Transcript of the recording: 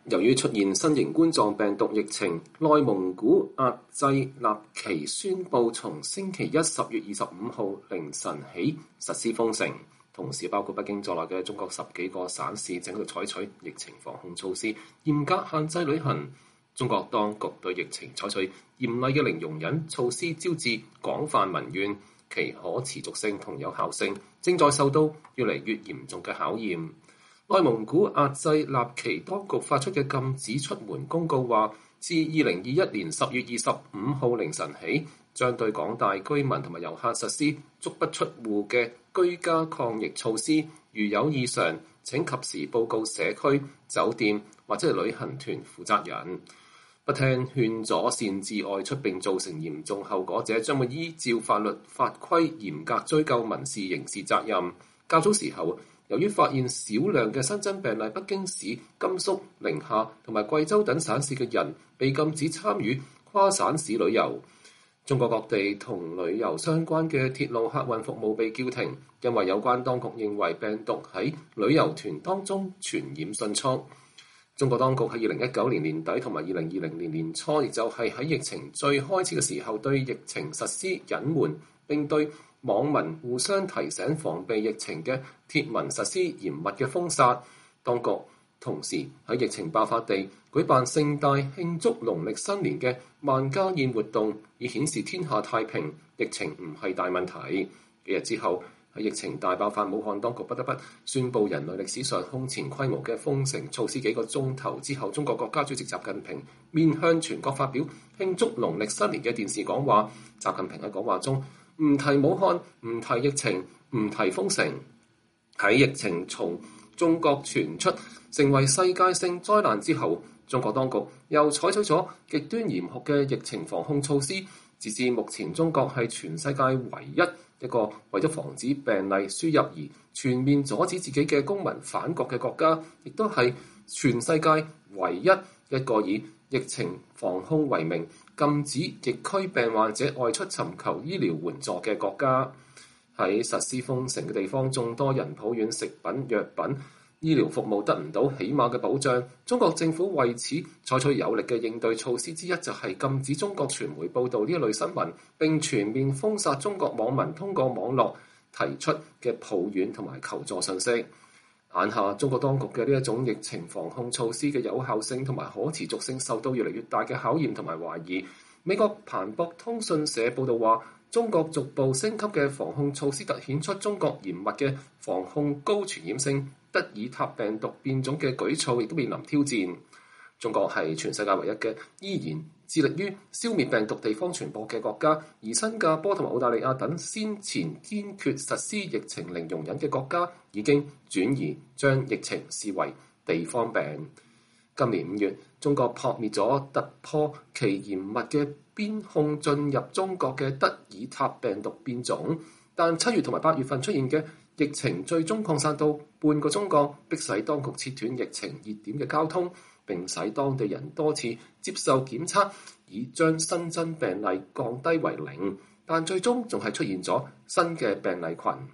由於出現新型冠狀病毒疫情，內蒙古阿濟納旗宣布從星期一10月25號凌晨起實施封城，同時包括北京在內嘅中國10幾個省市正喺度採取疫情防控措施，嚴格限制旅行。中國當局對疫情採取嚴厲嘅零容忍措施，招致廣泛民怨，其可持續性同有效性正在受到越嚟越嚴重嘅考驗。內蒙古阿濟納旗當局發出嘅禁止出門公告話，自2021年10月25號凌晨起，將對廣大居民同埋遊客實施足不出戶嘅居家抗疫措施。如有異常，請及時報告社區、酒店或者旅行團負責人。不聽勸阻擅自外出並造成嚴重後果者，將會依照法律法規嚴格追究民事、刑事責任。較早時候，由於發現少量嘅新增病例，北京市、甘肅、寧夏同埋貴州等省市嘅人被禁止參與跨省市旅遊。中國各地同旅遊相關嘅鐵路客運服務被叫停，因為有關當局認為病毒喺旅遊團當中傳染迅速。中國當局喺2019年年底同埋2020年年初，亦就係喺疫情最開始嘅時候，對疫情實施隱瞞，並對網民互相提醒防備疫情嘅貼文實施嚴密嘅封殺。當局同時喺疫情爆發地舉辦盛大慶祝農曆新年嘅萬家宴活動，以顯示天下太平，疫情唔係大問題。幾日之後，喺疫情大爆發，武漢當局不得不宣布人類歷史上空前規模嘅封城措施。幾個鐘頭之後，中國國家主席習近平面向全國發表慶祝農曆新年嘅電視講話。習近平喺講話中唔提武漢，唔提疫情，唔提封城。喺疫情從中國傳出成為世界性災難之後，中國當局又採取咗極端嚴酷嘅疫情防控措施。直至目前，中國係全世界唯一一個為咗防止病例輸入而全面阻止自己嘅公民返國嘅國家，亦都係全世界唯一一個以疫情防控為名禁止疫區病患者外出尋求醫療援助嘅國家。喺實施封城嘅地方，眾多人抱怨食品、藥品、醫療服務得唔到起碼嘅保障。中國政府為此採取有力嘅應對措施之一，就係禁止中國傳媒報導呢一類新聞，並全面封殺中國網民通過網絡提出嘅抱怨同埋求助信息。眼下，中國當局嘅呢一種疫情防控措施嘅有效性同埋可持續性受到越嚟越大嘅考驗同埋懷疑。美國彭博通訊社報導話，中國逐步升級嘅防控措施突顯出中國嚴密嘅防控高傳染性德爾塔病毒變種嘅舉措亦都面臨挑戰。中國係全世界唯一嘅依然致力於消滅病毒地方傳播嘅國家，而新加坡同埋澳大利亞等先前堅決實施疫情零容忍嘅國家，已經轉移將疫情視為地方病。今年5月，中國撲滅咗突破其嚴密嘅邊控進入中國嘅德爾塔病毒變種，但7月同埋8月份出現嘅疫情最終擴散到半個中國，迫使當局切斷疫情熱點嘅交通，並使當地人多次接受檢測，以將新增病例降低為0，但最終仲係出現咗新嘅病例群。